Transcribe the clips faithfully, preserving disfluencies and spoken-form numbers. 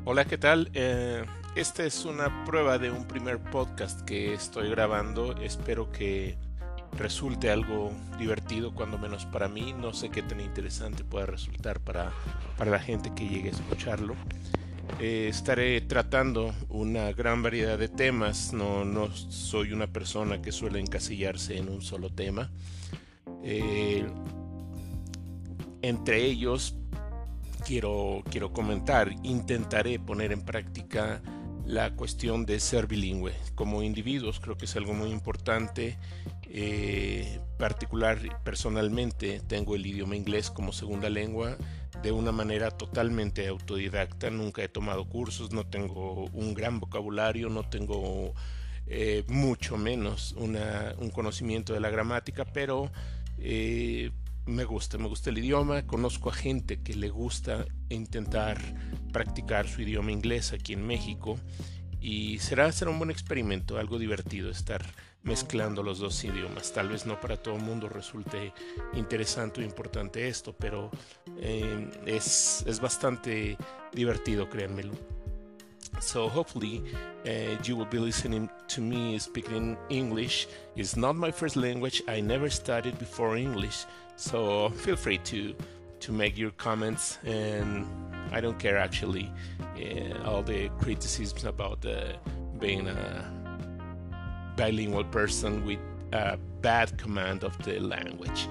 Hola, ¿qué tal? Eh, esta es una prueba de un primer podcast que estoy grabando. Espero que resulte algo divertido, cuando menos para mí. No sé qué tan interesante pueda resultar para, para la gente que llegue a escucharlo. Eh, estaré tratando una gran variedad de temas. No, no soy una persona que suele encasillarse en un solo tema. Eh, entre ellos quiero, quiero comentar, intentaré poner en práctica la cuestión de ser bilingüe. Como individuos creo que es algo muy importante. Eh, particular, personalmente tengo el idioma inglés como segunda lengua de una manera totalmente autodidacta. Nunca he tomado cursos, no tengo un gran vocabulario, no tengo eh, mucho menos una, un conocimiento de la gramática, pero eh, me gusta, me gusta el idioma. Conozco a gente que le gusta intentar practicar su idioma inglés aquí en México y será, será un buen experimento, algo divertido estar mezclando los dos idiomas. Tal vez no para todo el mundo resulte interesante o importante esto, pero eh, es, es bastante divertido, créanmelo. So hopefully uh, you will be listening to me speaking English. It's not my first language. I never studied before English, so feel free to to make your comments, and I don't care actually uh, all the criticisms about uh, being a bilingual person with a bad command of the language.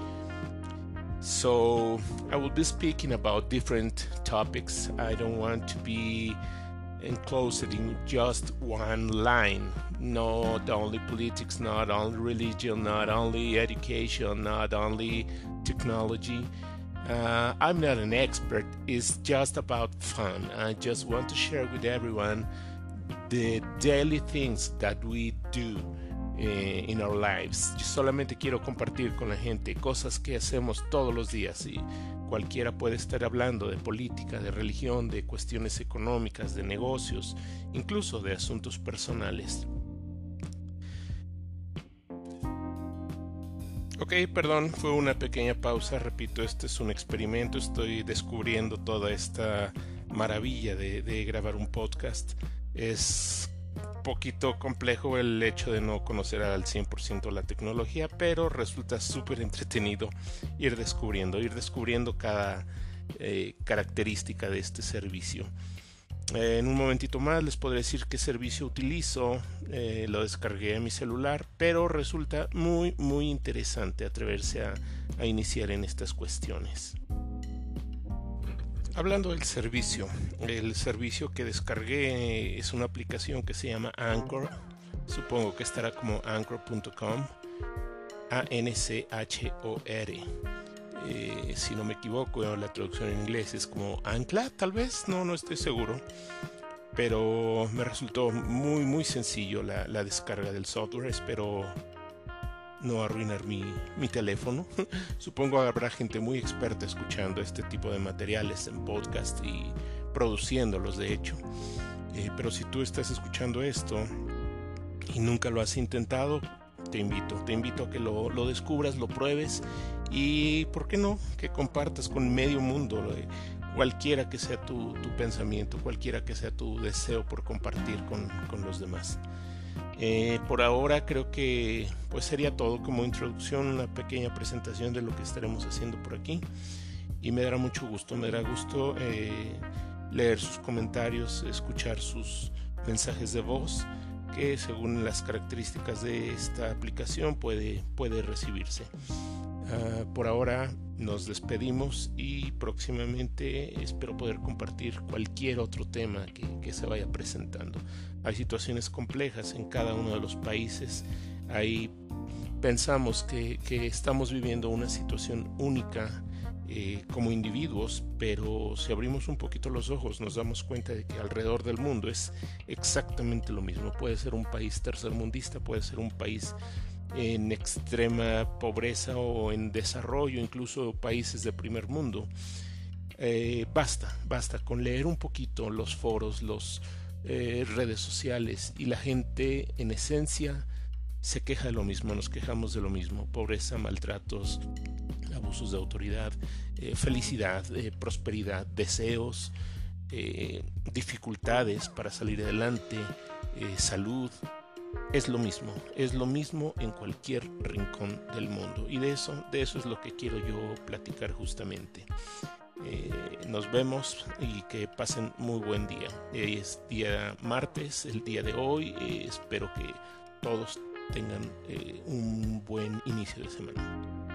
So I will be speaking about different topics. I don't want to be enclosed in just one line. Not only politics, not only religion, not only education, not only technology. Uh, I'm not an expert. It's just about fun. I just want to share with everyone the daily things that we do eh, in our lives. Yo solamente quiero compartir con la gente cosas que hacemos todos los días, y cualquiera puede estar hablando de política, de religión, de cuestiones económicas, de negocios, incluso de asuntos personales. Ok, perdón, fue una pequeña pausa. Repito, este es un experimento. Estoy descubriendo toda esta maravilla de, de grabar un podcast. Es un poquito complejo el hecho de no conocer al cien por ciento la tecnología, pero resulta súper entretenido ir descubriendo, ir descubriendo cada eh, característica de este servicio. Eh, en un momentito más les podré decir qué servicio utilizo. Eh, lo descargué a mi celular, pero resulta muy muy interesante atreverse a, a iniciar en estas cuestiones. Hablando del servicio, el servicio que descargué es una aplicación que se llama Anchor. Supongo que estará como anchor punto com, A N C H O R. Eh, si no me equivoco, la traducción en inglés es como ancla, tal vez, no, no estoy seguro, pero me resultó muy muy sencillo la, la descarga del software. Espero no arruinar mi, mi teléfono. Supongo que habrá gente muy experta escuchando este tipo de materiales en podcast y produciéndolos, de hecho. Eh, pero si tú estás escuchando esto y nunca lo has intentado, te invito, te invito a que lo, lo descubras, lo pruebes y, ¿por qué no?, que compartas con medio mundo, eh, cualquiera que sea tu, tu pensamiento, cualquiera que sea tu deseo por compartir con, con los demás. Eh, por ahora creo que pues sería todo como introducción, una pequeña presentación de lo que estaremos haciendo por aquí, y me dará mucho gusto, me dará gusto eh, leer sus comentarios, escuchar sus mensajes de voz, que según las características de esta aplicación puede, puede recibirse. Uh, por ahora nos despedimos y próximamente espero poder compartir cualquier otro tema que, que se vaya presentando. Hay situaciones complejas en cada uno de los países. Ahí pensamos que, que estamos viviendo una situación única eh, como individuos, pero si abrimos un poquito los ojos nos damos cuenta de que alrededor del mundo es exactamente lo mismo. Puede ser un país tercermundista, puede ser un país en extrema pobreza o en desarrollo, incluso países de primer mundo. Eh, basta, basta con leer un poquito los foros, las eh, redes sociales, y la gente en esencia se queja de lo mismo, nos quejamos de lo mismo: pobreza, maltratos, abusos de autoridad, eh, felicidad, eh, prosperidad, deseos. eh, dificultades para salir adelante, eh, salud. Es lo mismo, es lo mismo en cualquier rincón del mundo, y de eso, de eso es lo que quiero yo platicar justamente. Eh, nos vemos y que pasen muy buen día. Eh, es día martes, el día de hoy. Eh, espero que todos tengan eh, un buen inicio de semana.